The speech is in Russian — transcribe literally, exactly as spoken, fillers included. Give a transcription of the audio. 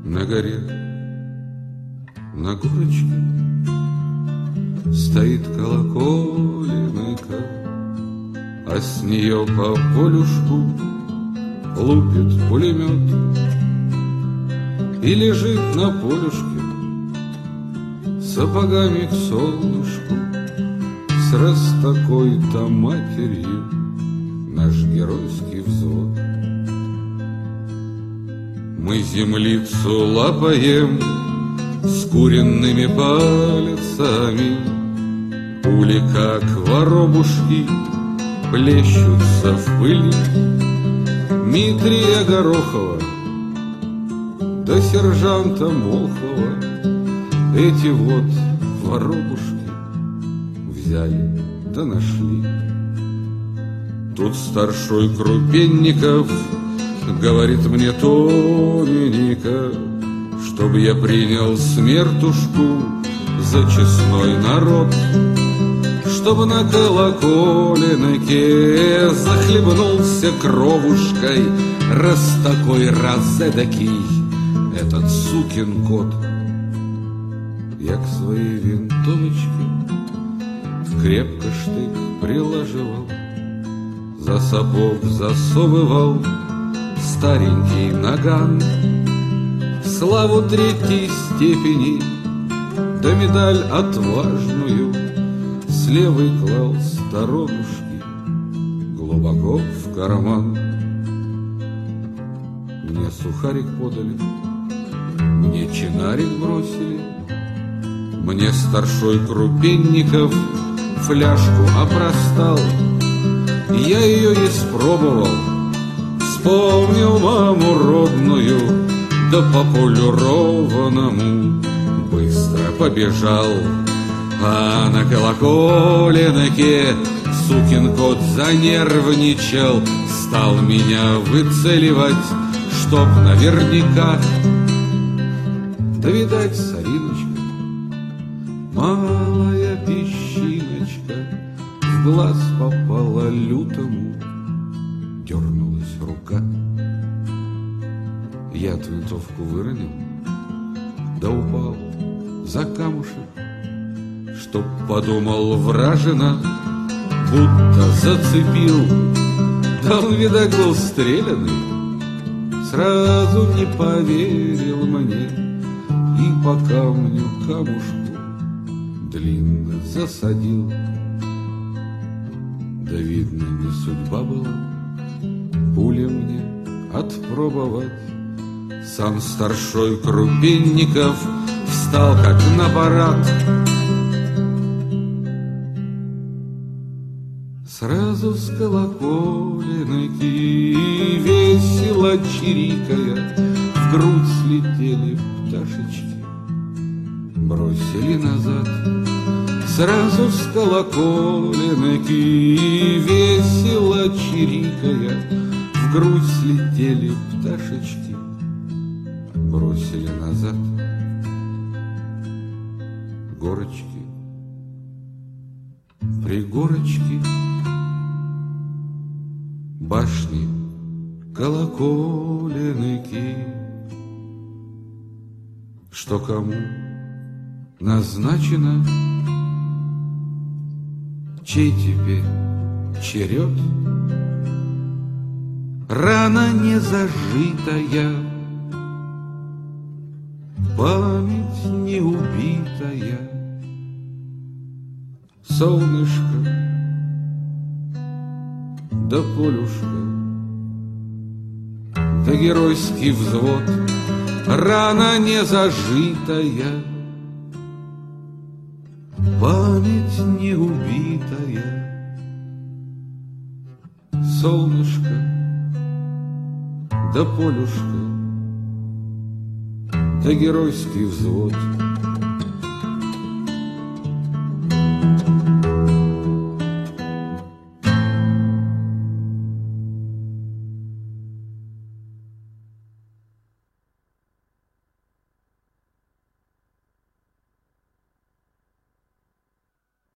На горе, на горочке стоит колоколенка, а с нее по полюшку лупит пулемет. И лежит на полюшке сапогами к солнышку с раз такой-то матерью наш геройский взвод. Мы землицу лапаем с куренными пальцами, пули, как воробушки, плещутся в пыли. Митрия Горохова до сержанта Молхова эти вот воробушки взяли да нашли. Тут старшой Крупенников говорит мне тоненько, чтоб я принял смертушку за честной народ, чтоб на колоколенке захлебнулся кровушкой раз такой, раз эдакий этот сукин кот. Я к своей винтовочке крепко штык приложивал, за сапог засовывал старенький наган, славу третьей степени да медаль отважную с левой клал сторонушки глубоко в карман. Мне сухарик подали, мне чинарик бросили, мне старшой Крупенников фляжку опростал. Я ее испробовал, вспомнил маму родную, да по полированному быстро побежал. А на колоколенке сукин кот занервничал, стал меня выцеливать, чтоб наверняка. Да, видать, сориночка, малая песчиночка, в глаз попала лютому, дернулась рука. Я винтовку выронил, да упал за камушек, чтоб подумал вражина, будто зацепил. Да он, видать, был стрелянный, сразу не поверил мне и по камню камушку длинно засадил. Да, видно, не судьба была пули мне отпробовать. Сам старшой Крупенников встал как на парад, сразу с колоколенки весело чирикая в грудь слетели пташечки, бросили назад. Сразу с колоколенки весело чирикая в грудь слетели пташечки, бросили назад. Горочки, пригорочки, башни, колоколенки, что кому назначено, чей теперь черед? Рана не зажитая, память не убитая, солнышко да полюшка, да геройский взвод. Рана не зажитая, память не убитая, солнышко да полюшка, да геройский взвод.